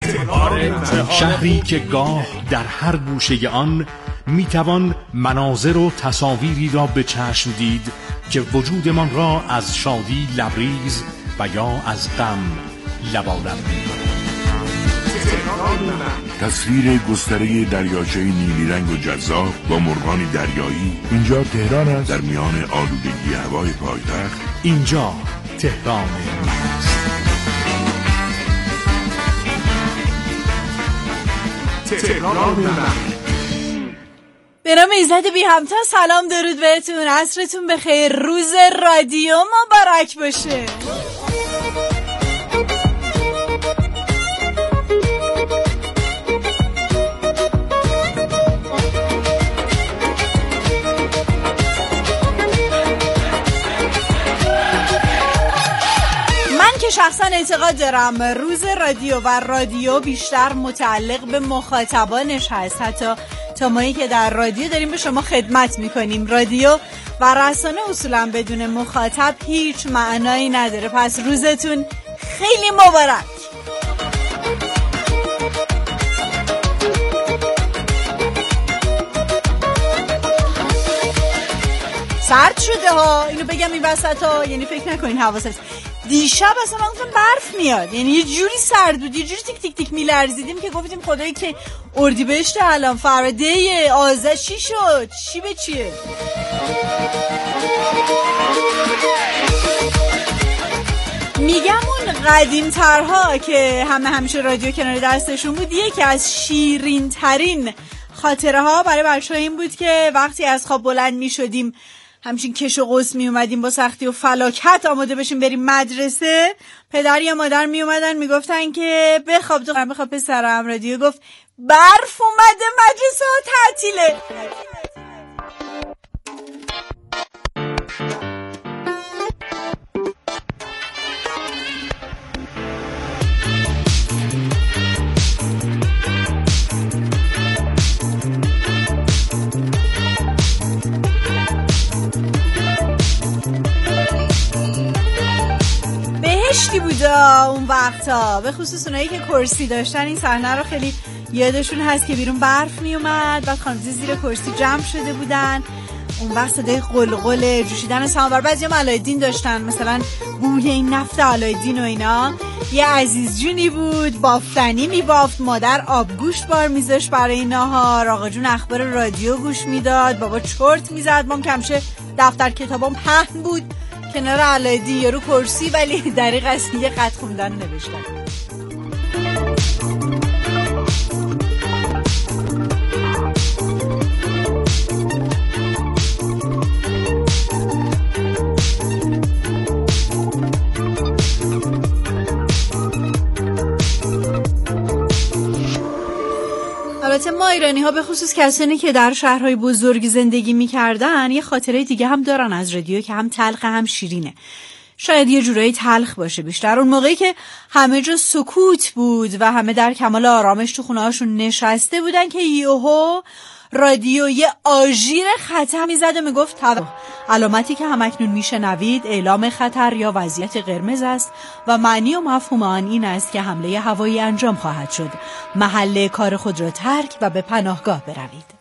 شهری که گاه در هر گوشه آن میتوان مناظر و تصاویری را به چشم دید که وجودمان را از شادی لبریز و یا از غم لبالب می‌کند. تصویر گستره دریاچه نیلی رنگ و جذاب با مرغان دریایی. اینجا تهران است، در میان آلودگی هوای پایتخت. اینجا تهران است. تهران به نام ایزد بی همتا. سلام درود بهتون، عصرتون بخیر، روز رادیو مبارک باشه. شخصا اعتقاد دارم روز رادیو و رادیو بیشتر متعلق به مخاطبانش هست، حتی تا مایی که در رادیو داریم به شما خدمت میکنیم. رادیو و رسانه اصولا بدون مخاطب هیچ معنایی نداره. پس روزتون خیلی مبارک. سرد شده ها، اینو بگم این وسط ها، یعنی فکر نکنین حواست. دیشب اصلا من گفتم برف میاد، یعنی یه جوری سرد بود، یه جوری تیک تیک تیک میلرزیدیم که گفتیم خدایی که اردیبهشت الان فرده آذر چی شد، چی به چیه. میگم اون قدیم ترها که همیشه رادیو کنار دستشون بود، یکی از شیرین ترین خاطره ها برای بچه‌ها این بود که وقتی از خواب بلند میشدیم همچین کش و قوس می اومدیم با سختی و فلاکت آماده بشیم بریم مدرسه، پدر یا مادر می اومدن می گفتن که بخواب دخترم، بخواب پسرم. رادیو گفت برف اومده، مدرسه ها تعطیله. بهشتی بودا اون وقتا، به خصوص اونایی که کرسی داشتن. این صحنه رو خیلی یادشون هست که بیرون برف می اومد، بعد خانم‌ها زیر کرسی جمع شده بودن، اون وقت صدای قلقل جوشیدن سماور. بعضی‌ها علایالدین داشتن، مثلا بوی این نفت علایالدین و اینا. یه عزیز جونی بود، بافتنی میبافت، مادر آبگوشت بار میذاشت برای ناهار، آقا جون اخبار رادیو گوش میداد، بابا چرت میزد، مام کمشه دفتر کتابام پهن بود کنار علایالدین یا رو کرسی، ولی دریغ است یه خط خوندن نوشتن. البته ما ایرانی ها به خصوص کسانی که در شهرهای بزرگ زندگی میکردن یه خاطره دیگه هم دارن از رادیو که هم تلخ هم شیرینه. شاید یه جورایی تلخ باشه بیشتر. اون موقعی که همه جا سکوت بود و همه در کمال آرامش تو خونه هاشون نشسته بودن که یهو رادیو یه آژیر خطر میزد و میگفت علامتی که همکنون میشنوید اعلام خطر یا وضعیت قرمز است و معنی و مفهوم آن این است که حمله هوایی انجام خواهد شد. محل کار خود را ترک و به پناهگاه بروید.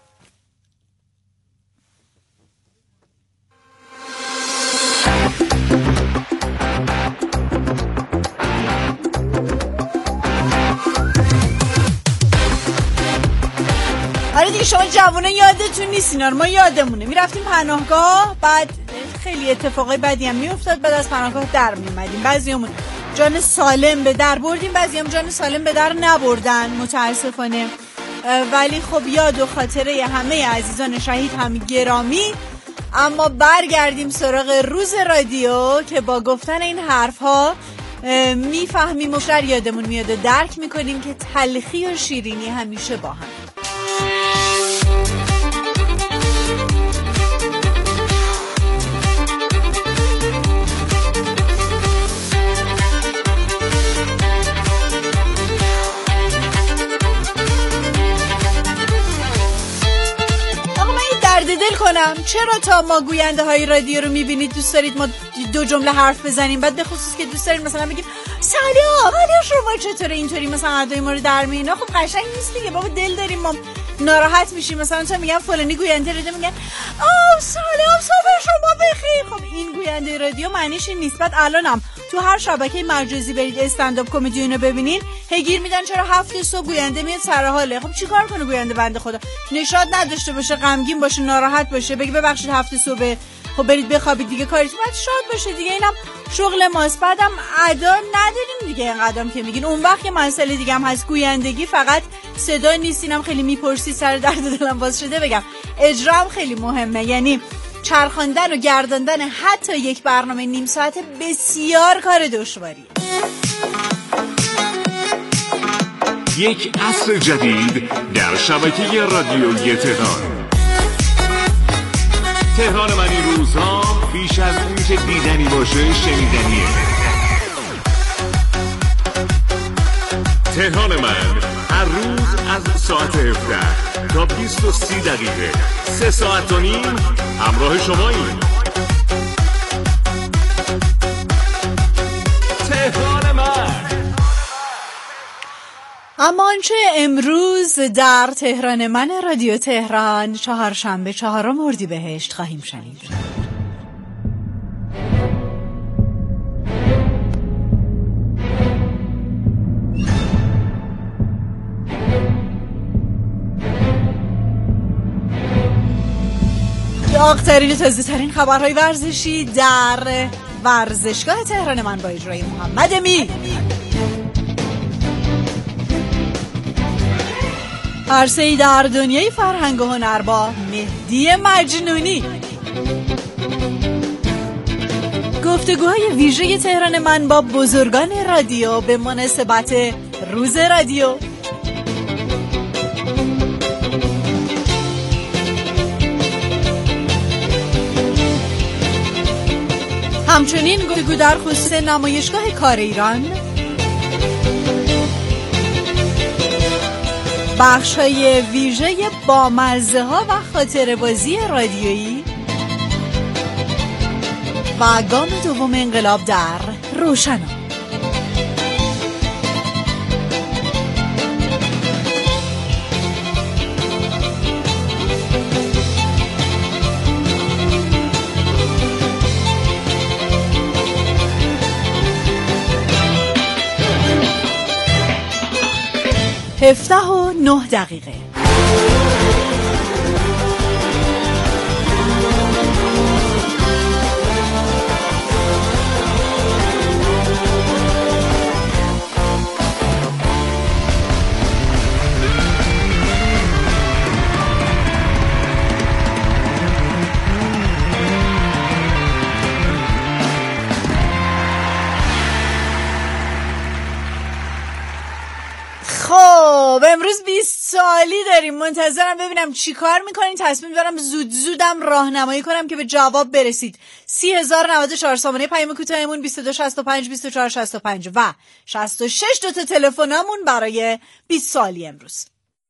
آره دیگه، شما جوونه یادتون نیست اینا رو، ما یادمونه. میرفتیم پناهگاه، بعد خیلی اتفاقای بدی هم میافتاد، بعد از پناهگاه در میومدیم. بعضیامون جان سالم به در بردیم، بعضیام جان سالم به در نبردن متاسفانه. ولی خب یاد و خاطره همه عزیزان شهید هم گرامی. اما برگردیم سراغ روز رادیو که با گفتن این حرف‌ها میفهمیم و بیشتر یادمون میاد و درک میکنیم که تلخی و شیرینی همیشه با هم. کنم چرا تا ما گوینده های رادیو رو میبینید دوست دارید ما 2 جمله حرف بزنیم، بعد به خصوص که دوست دارید مثلا بگیم سلام حالا شما چطوره، اینطوری مثلا ادای ما رو در مینا، خب قشنگ نیست دیگه بابا، دل داریم ما ناراحت میشیم. مثلا تا میگم فلانی گوینده رادیو، میگن سلام صبح شما بخیر. خب این گوینده رادیو معنیش این نیست. بعد الانم تو هر شبکه مجازی برید استندآپ کمدی اینو ببینین، هگیر میدن چرا 7 صبح گوینده میاد سر حاله. خب چیکار کنه گوینده بنده خدا؟ نشاط نداشته باشه، غمگین باشه، ناراحت باشه، بگه ببخشید 7 صبح خب برید بخوابید دیگه، کاریتون باید شاد باشه دیگه، اینم شغل ماست. بعدم ادا نداریم دیگه اینقدرم که میگین. اون وقت یه مسئله دیگه هم هست، گویندگی فقط صدا نیست. اینم خیلی میپرسید سر درد دلم باز شده بگم، اجرا هم خیلی مهمه، یعنی چرخاندن و گرداندن حتی یک برنامه نیم ساعت بسیار کار دشواریه. یک عصر جدید در شبکه رادیویی تهران من این روزها بیش از اون که دیدنی باشه شنیدنیه. تهران من هر روز از ساعت 17 تا 20:30 دقیقه 3 ساعت و نیم همراه شماییم. تهران من. اما آنچه امروز در تهران من رادیو تهران چهارشنبه 4 اردیبهشت خواهیم شنید. داغ‌ترین و تازه‌ترین خبرهای ورزشی در ورزشگاه تهران من با اجرای محمد امی. عرصه‌ای در دنیای فرهنگ و هنر با مهدی مجنونی. گفتگوهای ویژه تهران من با بزرگان رادیو به مناسبت روز رادیو. همچنین گفتگو در خصوص نمایشگاه کار ایران، بخش‌های ویژه با مزه ها و خاطره بازی رادیویی و گام دوم انقلاب در روشنا. هفته و 9 دقیقه. خب امروز 20 سالی داریم، منتظرم ببینم چی کار میکنین. تصمیم دارم زودم راهنمایی کنم که به جواب برسید. 30,094 سامانه پیام کوتاهمون 2265 2465 و 66 دوتا تلفنامون برای 20 سالی امروز.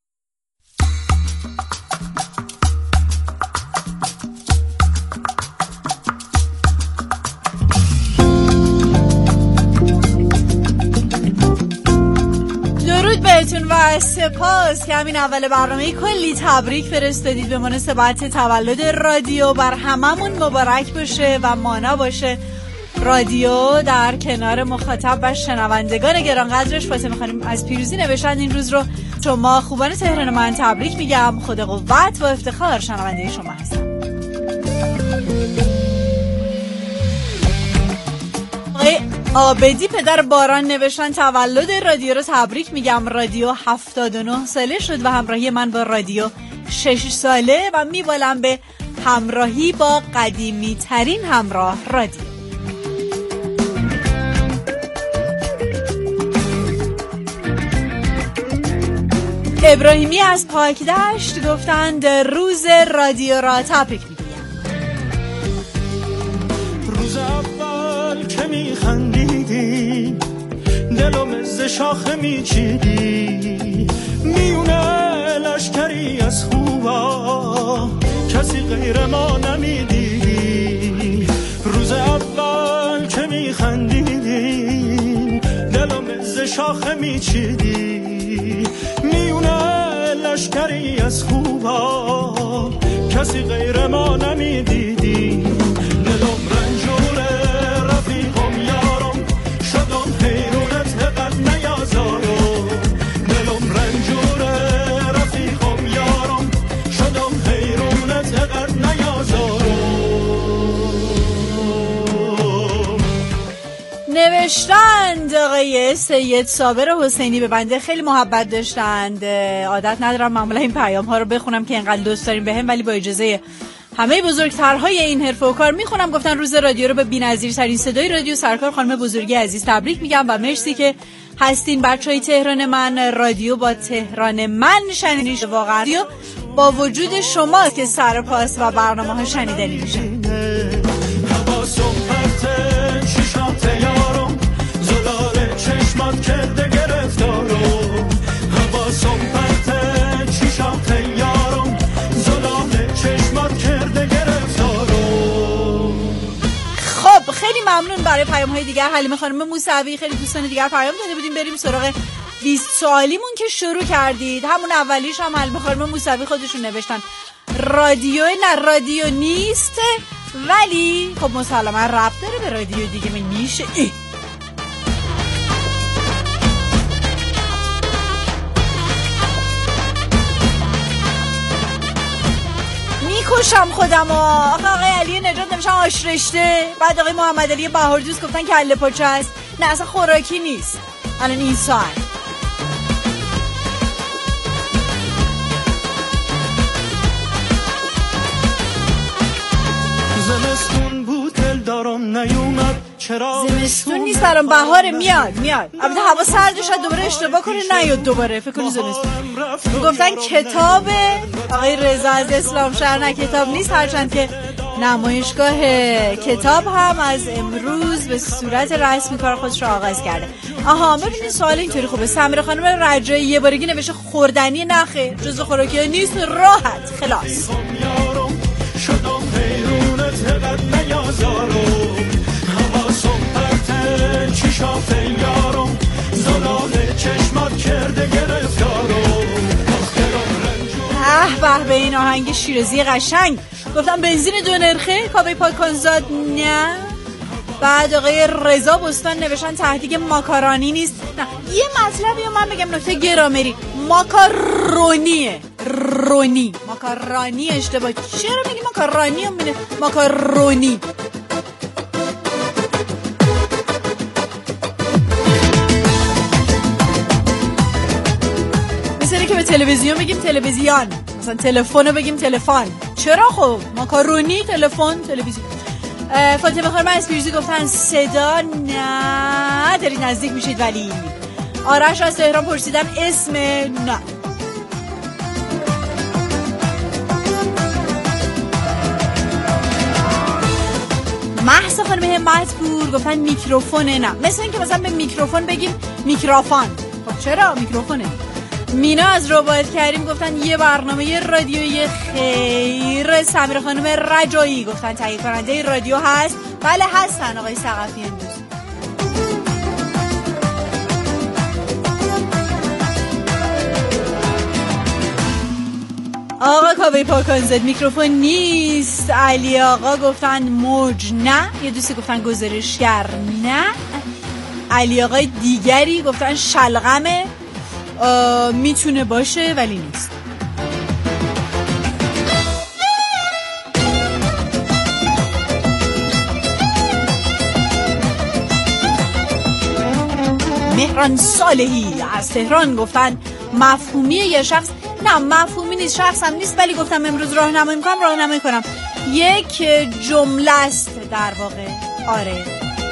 درود بهتون و سپاس که همین اول برنامه کلی تبریک فرستادید به مناسبت تولد رادیو. بر هممون مبارک باشه و مانا باشه رادیو در کنار مخاطب و شنوندگان گرانقدرش. فاطمه خانم از پیروزی نوشتن این روز رو شما خوبان تهران من تبریک میگم. خدا قوت و افتخار شنونده شما هستم. آبدی پدر باران نوشتن تولد رادیو رو تبریک میگم. رادیو 79 ساله شد و همراهی من با رادیو 6 ساله و میبالم به همراهی با قدیمی ترین همراه رادیو. ابراهیمی از پاکدشت گفتند روز رادیو را تبریک میگم. روز اول که میخندیدی دلم ز شاخه میچیدی، میونه لشکری از خوبا کسی غیر غیر ما نمیدیدی. روز اول که میخندیدی دلم ز شاخه میچیدی. میونه لشکری از خوبا کسی غیر ما نمیدیدی. دلم رنجوره رفیقم یارم شدم حیرونت قد نیازارم. دلم رنجوره رفیقم یارم شدم حیرونت قد نیازارم. نوشتند آقای سید صابر حسینی به بنده خیلی محبت داشتند. عادت ندارم معمولا این پیام ها رو بخونم که انقدر دوست داریم بهم، ولی با اجازه همه بزرگترهای این حرفه و کار میخونم. گفتن روز رادیو رو به بی‌نظیرترین صدای رادیو سرکار خانم بزرگی عزیز تبریک میگم و مرسی که هستین بچهای تهران من. رادیو با تهران من شنیدنیش واقعا رادیو با وجود شما که سر پاس و برنامه ها شنیدنی میشه. چشمات کرده گرفتارم حواسم پرته چشات یارم زلال چشمات کرده گرفتارم. خب خیلی ممنون برای پیام های دیگر. حلیمه خانم موسوی خیلی دوستان دیگر پیام داده بودیم. بریم سراغ 20 سوالیمون که شروع کردید. همون اولیش هم حلیمه خانم موسوی خودشون نوشتن رادیو نه رادیو نیست ولی خب مسلما ربط داره به رادیو دیگه. من میشه میکشم خودم. آقای علی نجات نمیشن آشرشته. بعد آقای محمد علی بهاردوست گفتن کله پاچه است. نه اصلا خوراکی نیست الان این ساعت. زمستون بود دل دارم نیومد چرا. زمستون نیست الان بهاره. میاد البته هوا سرد شد دوباره اشتباه کنه نیاد دوباره فکر کنی زمستون. گفتن کتاب آقای رضا از اسلام شهر. نه کتاب نیست، هرچند که نمایشگاه کتاب هم از امروز به صورت رسمی کار خودش رو آغاز کرده. آها ببینید سوال اینطوری خوبه. سمیرا خانم رجایی یه بارگی نوشته خوردنی نخه جزو خوراکی نیست، راحت خلاص. شدم حیرونت قد نیازارم حواسم پرته چشات یارم زلال چشمات کرده گرفتارم. به به این آهنگ شیرازی قشنگ. گفتم بنزین 2 نرخه کاوه پاکانزاد نه. بعد آقای رضا بستان نوشتن تهدیگ ماکارونی نیست. نه یه مطلبی رو من بگم نکته گرامری. ماکارونیه رونی ماکارونی اشتباه. چرا میگی ماکارونی هم بینه ماکارونی. مثلا که به تلویزیون بگیم تلویزیون، مثلا تلفن رو بگیم تلفن. چرا خب ماکارونی تلفن تلویزیون. فاطمه خانم از پیروزی گفتن صدا نه دارید نزدیک میشید ولی. آرش از تهران پرسیدن اسم نه. محسا خانم همتپور گفتن میکروفون نه. مثل این که مثلا به میکروفون بگیم میکروفون. خب چرا میکروفونه. مینا از رباط کریم گفتن یه برنامه رادیویی خیر. سمیرا خانم رجایی گفتن تهیه کننده رادیو هست. بله هستن آقای ثقفیان دوست. آقا کاوه پاکانزاد میکروفون نیست. علی آقا گفتن موج نه. یه دوستی گفتن گزارشگر نه. علی آقای دیگری گفتن شلغمه. میتونه باشه ولی نیست. مهران صالحی از تهران گفتن مفهومی یه شخص. نه مفهومی نیست، شخص هم نیست، ولی گفتم امروز راهنمایی کنم. یک جمله است در واقع. آره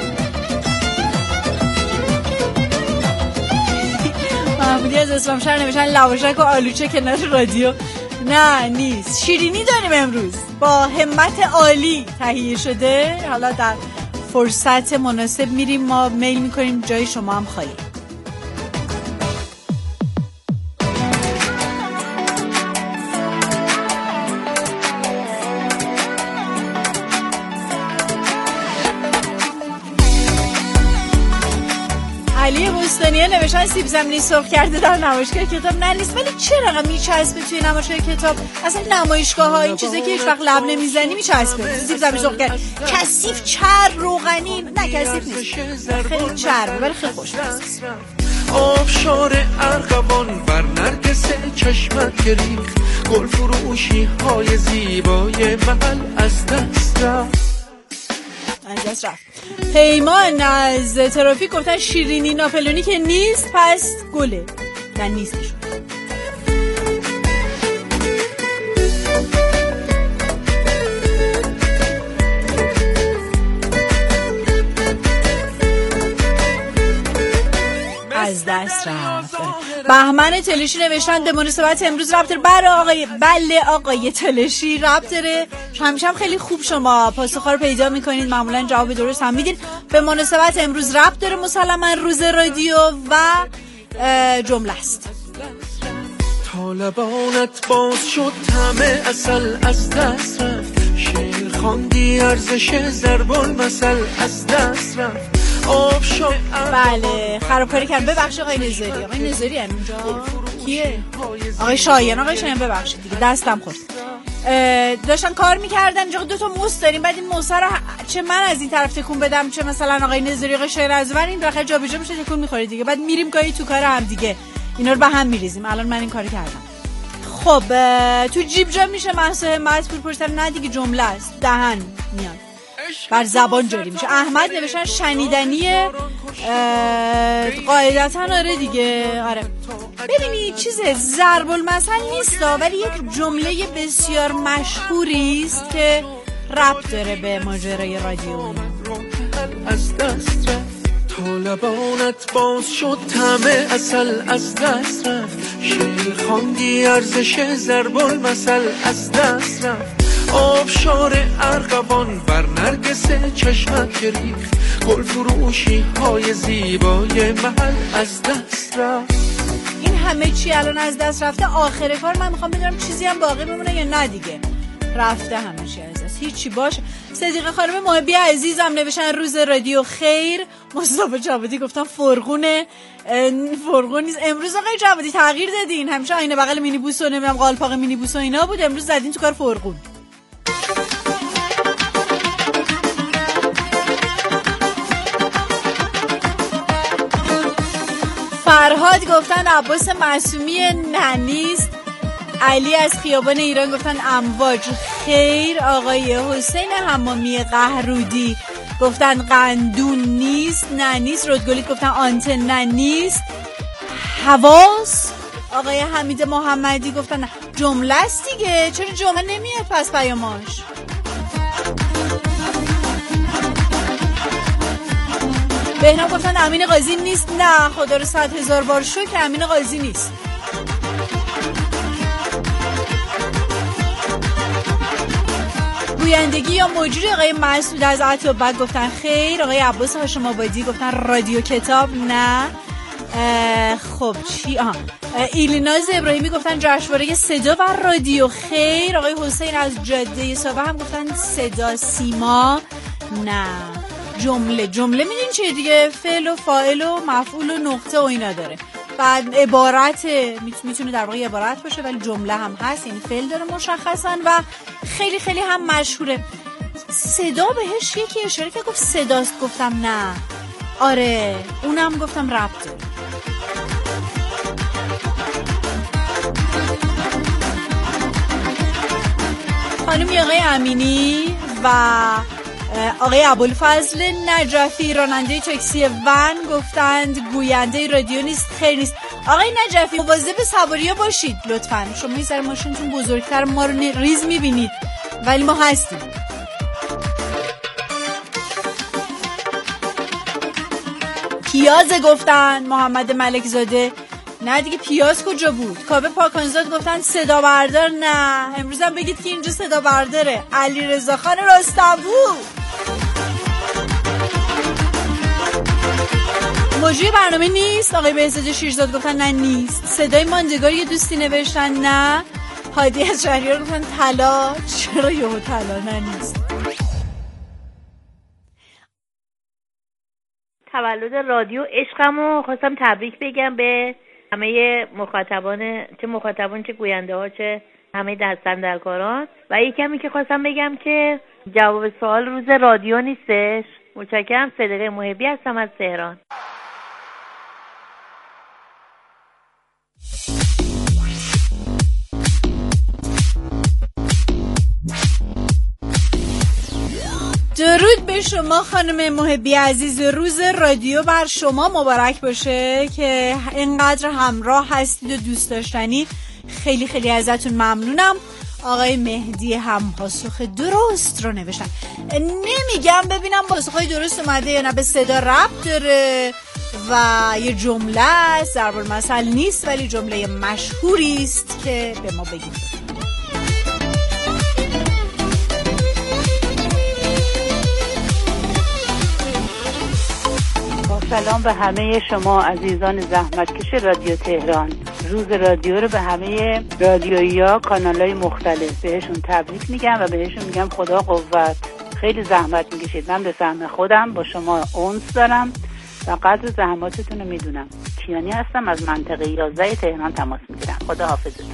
محمودی از اسلام شهر نوشتن لواشک و آلوچه کنار رادیو. نه نیست. شیرینی داریم امروز با همت عالی تهیه شده. حالا در فرصت مناسب میریم ما میل میکنیم جای شما هم خالی. شیرینی نوشتن سیب زمینی سرخ کرده در نمایشگاه کتاب نه نیست، ولی چرا میچسبه توی نمایشگاه کتاب؟ اصلا نمایشگاه ها این چیزایی که هیچ وقت لب نمیزنی میچسبه. سیب زمینی سرخ کرد کثیف، چر، روغنی، نه کثیف نیست، خیلی چر ولی خیلی خوشمزه. آبشار ارغوان بر نرگس چشمت گریخت، گل فروشی های زیبای محل از دست رفت. پیمان از ترافیک گفتن شیرینی ناپلونی که نیست پس گله، نه نیستش. از دست رفت. بهمن تلشی نوشتن به مناسبت امروز ربط داره آقای تلشی ربط داره. همیشه هم خیلی خوب شما پاسخ‌ها رو پیدا می‌کنید، معمولا جواب درست هم میدین. به مناسبت امروز ربط داره مسلماً روز رادیو و جمله است. طالبانت باز شد طعم عسل از دست رفت، شعر خواندی ارزش ضرب المثل از دست رفت. بله خرابکاری کردم، ببخشید آقای نظری. آقای نظری اونجا کیه؟ آقای شایان ببخشید دیگه دستم خورد. داشتن کار میکردن اینجا دو تا موس داریم، بعد این موسا رو چه من از این طرف تکون بدم چه مثلا آقای نظری آقای شایان از من، این رخه جابجا میشه تکون میخوره دیگه، بعد میریم گاهی تو کار هم دیگه اینا رو به هم میریزیم. الان من این کاری کردم. خب تو جیب جا میشه محسا مذکور پرسیدن نه دیگه جمله است، دهن میاد بر زبان جاری میشه. احمد نوشتن شنیدنیه قاعدتا آره دیگه. آره ببینی چیز ضرب المثل نیست ولی یک جمله بسیار مشهوری است که ربط داره به ماجرای رادیو. از دست رفت طالبانت باز شد طعم عسل از دست رفت، شعر خواندی ارزش ضرب المثل از دست رفت. آبشار ارغوان بر نرگس چشمت گریخت، گل فروشی های زیبای محل از دست رفت. این همه چی الان از دست رفته، آخر کار من میخوام بدونم چیزی هم باقی بمونه یا نه دیگه رفته همه چی از دست، هیچی باشه. صدیقه خانم محبی عزیزم نوشتن روز رادیو خیر. مصطفی جوادی گفتن فرغون نیست. امروز آقای جوادی تغییر دادین، همیشه آینه بغل مینیبوس و نمیدونم قالپاق مینیبوس و اینا بود، امروز زدین تو کار فرغون. فرهاد گفتن عباس معصومی ننیست. علی از خیابان ایران گفتن امواج خیر. آقای حسین حمامی قهرودی گفتن قندون نیست ننیست. رودگلیت گفتن آنتن ننیست. حواس. آقای حمید محمدی گفتن جمله است دیگه، چرا جمله نمیاد پس پیاماش؟ بهنام گفتن امین قاضی نیست. نه خدا رو 100,000 بار شکر امین قاضی نیست. گویندگی یا مجری آقای مسعود از عطابک گفتن خیر. آقای عباس هاشم آبادی گفتن رادیو کتاب نه. خب چی؟ ایلیناز ابراهیمی گفتن جشنواره صدا و رادیو خیر. آقای حسین از جاده صبح هم گفتن صدا سیما نه. جمله میدین چیه دیگه؟ فعل و فاعل و مفعول و نقطه و اینا داره. بعد عبارت میتونه در واقع عبارت باشه ولی جمله هم هست، این فعل داره مشخصا و خیلی خیلی هم مشهوره. صدا بهش یکی اشاره که گفت صداست، گفتم نه. آره اونم گفتم ربط داره. خانم آقای امینی و آقای ابوالفضل نجفی راننده تاکسی ون گفتند گوینده رادیو نیست خیر نیست. آقای نجفی مواظب سواریا باشید لطفاً، شما یه ذره ماشینتون بزرگتر، ما رو ریز میبینید ولی ما هستیم. پیاز گفتن محمد ملک زاده نه دیگه. پیاز کجا بود؟ کابه پاکانزاد گفتن صدا بردار نه. امروز هم بگید که اینجا صدا برداره. علی رضا خان رستمپور. موضوع برنامه نیست. آقای بهزاد شیرزاد گفتن نه نیست. صدای ماندگار یه دوستی نوشتن نه. هادی از شهریار گفتن طلا. چرا یهو طلا نه نیست؟ تولد رادیو عشقمو خواستم تبریک بگم به همه مخاطبان، چه گوینده ها، چه همه دست‌اندرکاران. و یه کمی که خواستم بگم که جواب سوال روز رادیو نیستش. متشکرم. صدیقه محبی هستم از تهران. درود به شما خانم محبی عزیز. روز رادیو بر شما مبارک باشه که اینقدر همراه هستید و دوست داشتنی. خیلی خیلی ازتون ممنونم. آقای مهدی هم پاسخ درست رو نوشتن. نمیگم ببینم پاسخهای درست اومده یا نه، به صدا ربط داره و یه جمله است، ضرب المثل نیست ولی جمله مشهوری است که به ما بگید. سلام به همه شما عزیزان زحمتکش رادیو تهران. روز رادیو رو به همه رادیویی کانال‌های مختلف بهشون تبریک میگم و بهشون میگم خدا قوت. خیلی زحمت میکشید. من به فهم خودم با شما انس دارم و قدر زحماتتون رو میدونم. کیانی هستم از منطقه 11 تهران تماس میگیرم. خدا حافظتون.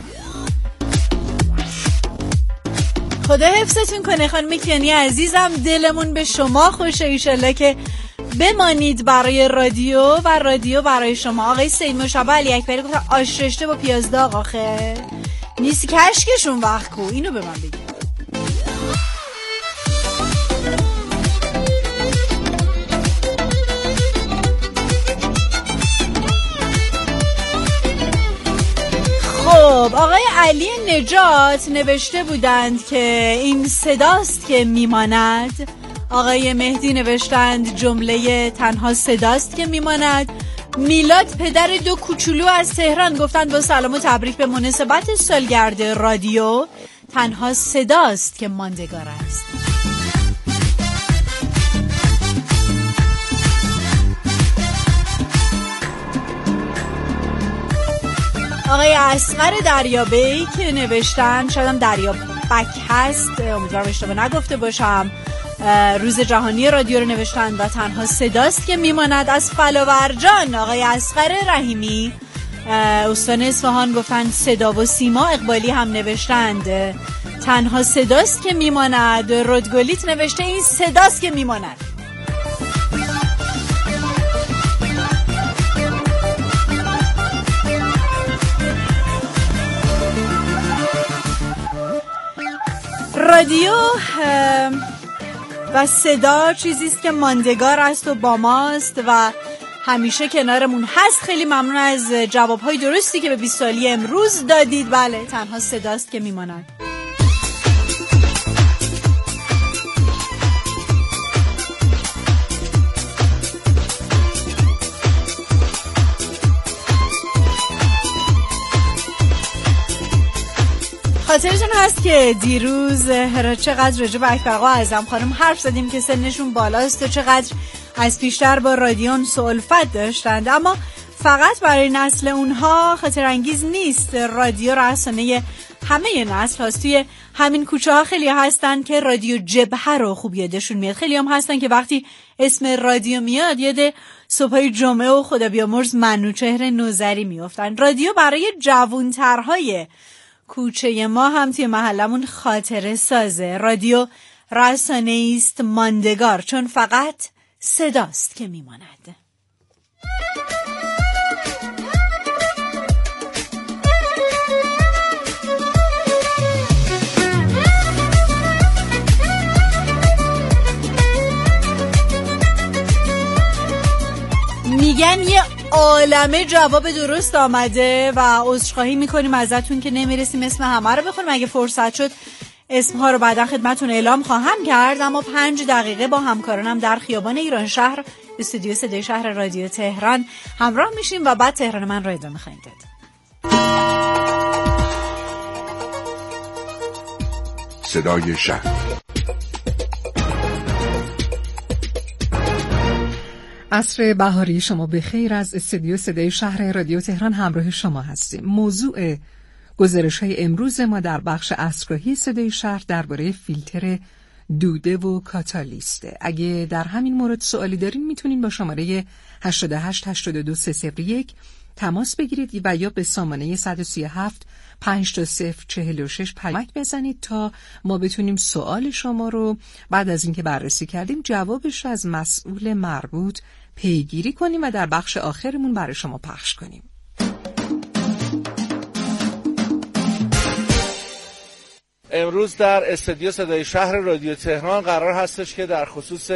خدا حفظتون کنه خانم کیانی عزیزم. دلمون به شما خوشه. ایشالله که بمانید برای رادیو و رادیو برای شما. آقای سید مشابه علی اکبری گفتن آش رشته با پیاز داغ آخه نیست کشکشون وقت کو. اینو به من بگید. خب آقای علی نجات نوشته بودند که این صداست که میماند. آقای مهدی نوشتند جمله تنها صداست که میماند. میلاد پدر دو کوچولو از تهران گفتند با سلام و تبریک به مناسبت سالگرد رادیو، تنها صداست که ماندگار است. آقای اصغر دریابی که نوشتند، شایدم دریابک هست، امیدوارم اشتباه نگفته باشم، روز جهانی رادیو رو نوشتند و تنها صداست که میماند. از فلاورجان آقای اصغر رحیمی استان اصفهان گفتند صدا و سیما. اقبالی هم نوشتند تنها صداست که میماند. رودگلیت نوشته این صداست که میماند. رادیو و صدا چیزیست که ماندگار است و با ماست و همیشه کنارمون هست. خیلی ممنون از جوابهای درستی که به 20 سالی امروز دادید. بله تنها صداست که میماند. خاطرتون هست که دیروز چقدر راجع به اکبر آقا اعظم خانم حرف زدیم که سنشون بالاست و چقدر از پیشتر با رادیون سوالفت داشتند، اما فقط برای نسل اونها خاطر انگیز نیست. رادیو رسانه همه نسل هست. توی همین کوچه ها خیلی هستن که رادیو جبهه رو خوب یادشون میاد. خیلی هم هستن که وقتی اسم رادیو میاد یاد صبحای جمعه و خدا بیامرز منوچهر نوذری میافتن. رادیو برای جوانترهای کوچه ما هم توی محلمون خاطره سازه. رادیو رسانه است ماندگار چون فقط صداست که میماند. میگن یه عالمه جواب درست آمده و عذرخواهی میکنیم ازتون که نمیرسیم اسم همه رو بخونیم. اگه فرصت شد اسمها رو بعدا خدمتون اعلام خواهم کرد، اما 5 دقیقه با همکارانم در خیابان ایران شهر استودیو صدای شهر رادیو تهران همراه میشیم و بعد تهران من رو ادامه خواهیم داد. صدای شهر. عصر بهاری شما بخیر. از استودیو صدای شهر رادیو تهران همراه شما هستیم. موضوع گزارش‌های امروز ما در بخش عصرگاهی صدای شهر درباره فیلتر دوده و کاتالیسته. اگه در همین مورد سوالی دارین میتونین با شماره 888201 تماس بگیرید و یا به سامانه 137 52046 پیامک بزنید تا ما بتونیم سوال شما رو بعد از اینکه بررسی کردیم جوابش رو از مسئول مربوط پیگیری کنیم و در بخش آخرمون برای شما پخش کنیم. امروز در استودیو صدای شهر رادیو تهران قرار هستش که در خصوص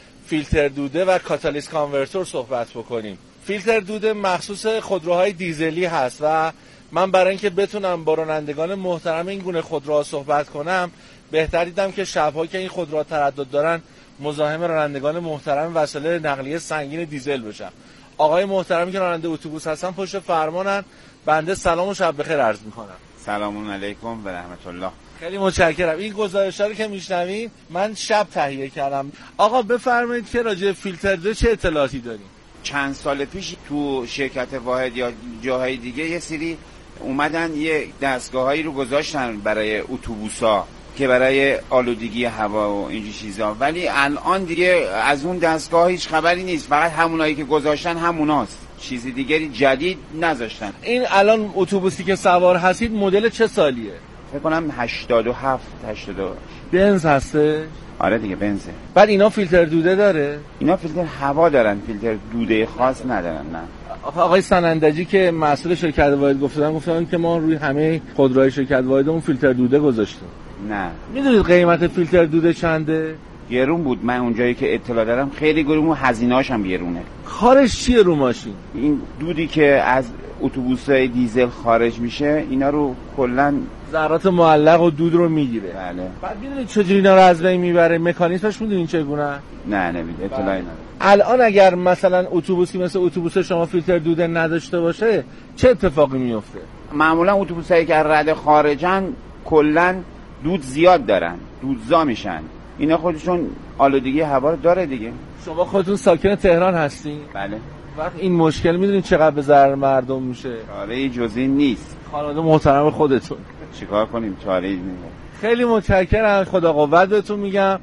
فیلتر دوده و کاتالیست کانورتور صحبت بکنیم. فیلتر دوده مخصوص خودروهای دیزلی هست و من برای اینکه بتونم با رانندگان محترم این گونه خودروها صحبت کنم بهتر دیدم که شب‌ها که این خودروها تردد دارن مزاحم رانندگان محترم وسایل نقلیه سنگین دیزل بشم. آقای محترمی که راننده اتوبوس هستن پشت فرمانن. بنده سلام و شب بخیر عرض می‌کنم. سلام علیکم و رحمت الله. خیلی متشکرم. این گزارش‌ها رو که میشنویم من شب تهیه کردم. آقا بفرمایید که راجع به فیلتر دوده چه اطلاعاتی داریم؟ چند سال پیش تو شرکت واحد یا جاهای دیگه یه سری اومدن یه دستگاهایی رو گذاشتن برای اتوبوسا که برای آلودگی هوا و اینجور چیزا، ولی الان دیگه از اون دستگاه هیچ خبری نیست. فقط همونایی که گذاشتن هموناست، چیزی دیگری جدید نذاشتن. این الان اتوبوسی که سوار هستید مدل چه سالیه؟ فکر کنم 87 88. بنز هسته؟ آره دیگه بنزه. بعد اینا فیلتر دوده داره؟ اینا فیلتر هوا دارن، فیلتر دوده خاص ندارن. نه. آقای سنندجی که مسئول شرکت واحد گفتن که ما روی همه خودروهای شرکت واحدمون فیلتر دوده گذاشتیم. نه. میدونید قیمت فیلتر دوده چنده؟ گرون بود. من اونجایی که اطلاع دارم خیلی گرون و هزینه‌اش هم گرونه. کارش چیه رو ماشین؟ این دودی که از اتوبوس‌های دیزل خارج میشه اینا رو کلاً ذرات معلق و دود رو میگیره. بله. بعد میدونید چجوری اینا رو از بین میبره؟ مکانیزمش میدونین چگونه؟ نه نمیدونم، اطلاعی ندارم. الان اگر مثلا اتوبوسی مثل اتوبوس شما فیلتر دوده نداشته باشه چه اتفاقی میفته؟ معمولا اتوبوسایی که رد خارجن کلاً دود زیاد دارن، دودزا میشن. اینا خودشون آلودگی هوا رو داره دیگه. شما خودتون ساکن تهران هستین؟ بله. وقت این مشکل میدونید چقدر به ضرر مردم میشه؟ چاره‌ای جزئی نیست. خانواده محترم خودتون چیکار کنیم؟ چاره‌ای نیست. خیلی متشکرم. خدا قوت بهتون میگم.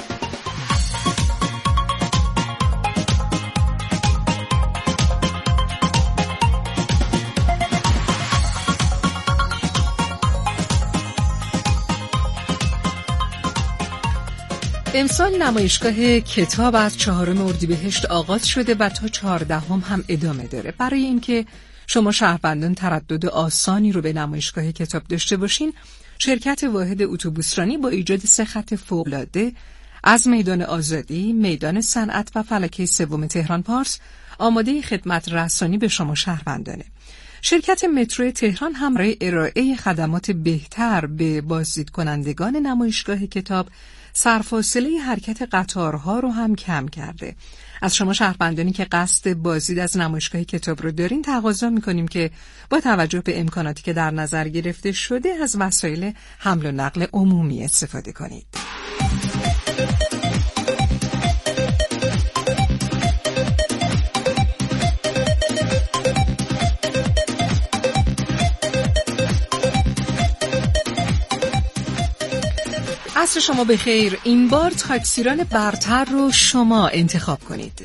امسال نمایشگاه کتاب از 4 اردیبهشت آغاز شده و تا 14 هم ادامه داره. برای اینکه شما شهروندان تردد آسانی رو به نمایشگاه کتاب داشته باشین، شرکت واحد اتوبوسرانی با ایجاد 3 خط فوق‌العاده از میدان آزادی، میدان صنعت و فلکه 3 تهران پارس آماده خدمت رسانی به شما شهروندانه. شرکت مترو تهران هم برای ارائه خدمات بهتر به بازدید کنندگان نمایشگاه کتاب سرفاصله حرکت قطارها رو هم کم کرده. از شما شهروندانی که قصد بازدید از نمایشگاه کتاب رو دارین تقاضا می‌کنیم که با توجه به امکاناتی که در نظر گرفته شده از وسایل حمل و نقل عمومی استفاده کنید. عصر شما بخیر. این بار تاکسیران برتر رو شما انتخاب کنید.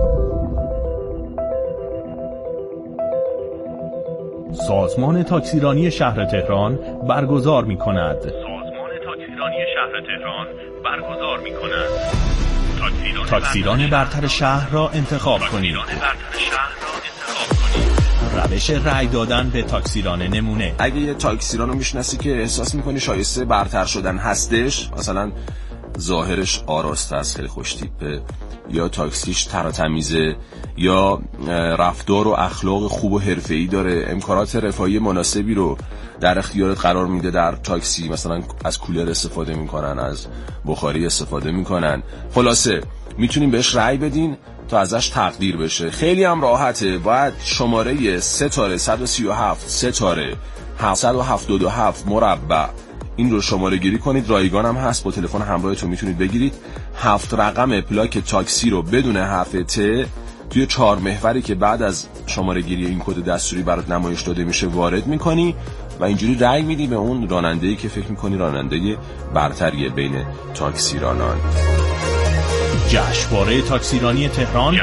سازمان تاکسیرانی شهر تهران برگزار می‌کند. تاکسیران برتر شهر را انتخاب کنید. روش رأی دادن به تاکسیران نمونه. اگه یه تاکسیران رو میشناسی که احساس میکنی شایسته برتر شدن هستش، مثلا ظاهرش آراسته است، خیلی خوش تیپه، یا تاکسیش تر و تمیزه، یا رفتار و اخلاق خوب و حرفه‌ای داره، امکانات رفاهی مناسبی رو در اختیارت قرار میده در تاکسی، مثلا از کولر استفاده میکنن، از بخاری استفاده میکنن، خلاصه میتونیم بهش رأی بدین تا ازش تقدیر بشه. خیلی هم راحته. باید شماره 337 777 مربع این رو شماره گیری کنید. رایگان هم هست، با تلفن همراهتون میتونید بگیرید. 7 رقم پلاک تاکسی رو بدون حرف ت توی 4 محوری که بعد از شماره گیری این کد دستوری برات نمایش داده میشه وارد میکنی و اینجوری رأی میدی به اون راننده‌ای که فکر میکنی راننده برتریه بین تاکسیرانان. جشنواره تاکسیرانی تهران